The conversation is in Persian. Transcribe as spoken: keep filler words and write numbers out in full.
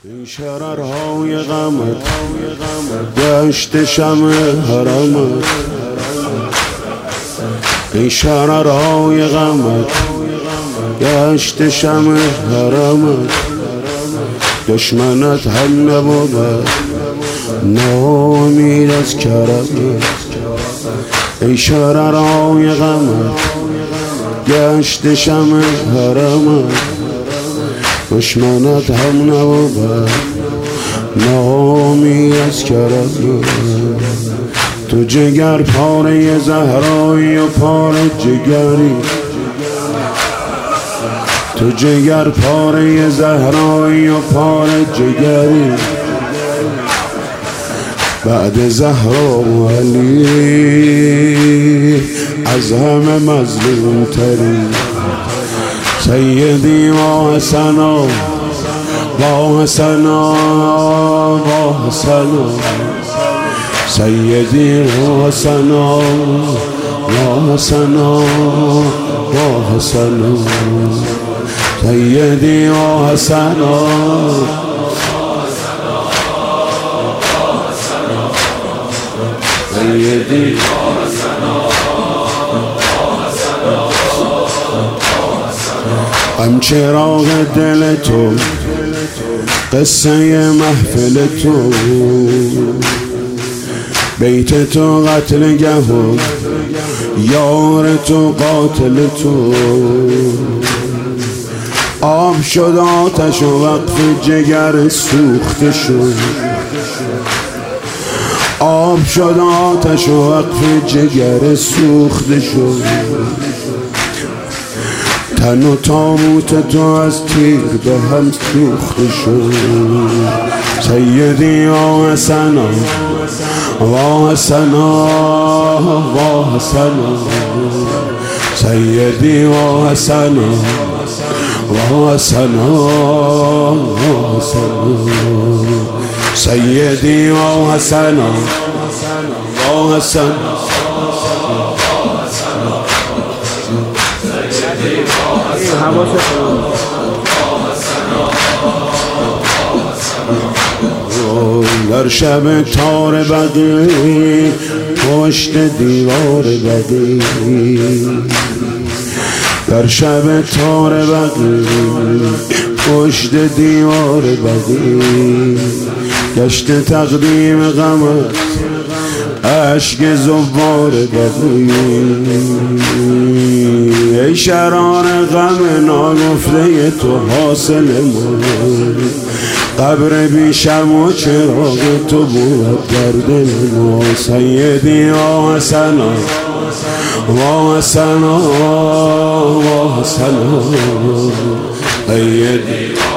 این شررهای غمت گشت شمع حرمت، این شررهای غمت گشت شمع حرمت، دشمنت هم نبود ناامید از کرمت. این شررهای غمت گشت شمع حرمت، دشمنت هم نبود نامی از کرمت. تو جگر پاره زهرایی و پاره جگری، تو جگر پاره زهرایی و پاره جگری، بعد زهرا و علی از همه مظلوم تری. سیدی و حسنا و حسنا و حسنا، سیدی و حسنا و حسنا و حسنا، سیدی و حسنا سیدی غم چراغ دل تو، قصه محفل تو، بیت تو قتلگه و یار تو قاتل تو. آب شد آتش و وقف جگر سوخته شد، آب شد آتش و وقف جگر سوخته شد. تن و تابوت تو از تیر به هم سوخته شد. سیدی و حسنا و حسنا و حسنا، سیدی و حسنا و حسنا و حسنا، سیدی و حسنا و حسنا. در شب تار بدی پشت دیوار بدی، در شب تار بدی پشت دیوار بدی، گشت تقدیم غمت عشق زوار بدی. ای شرار غم ناگفته تو حاصل من، قبر بیشم و چراغ تو بود در دل ما. سیدی و حسنا و حسنا و حسنا، سیدی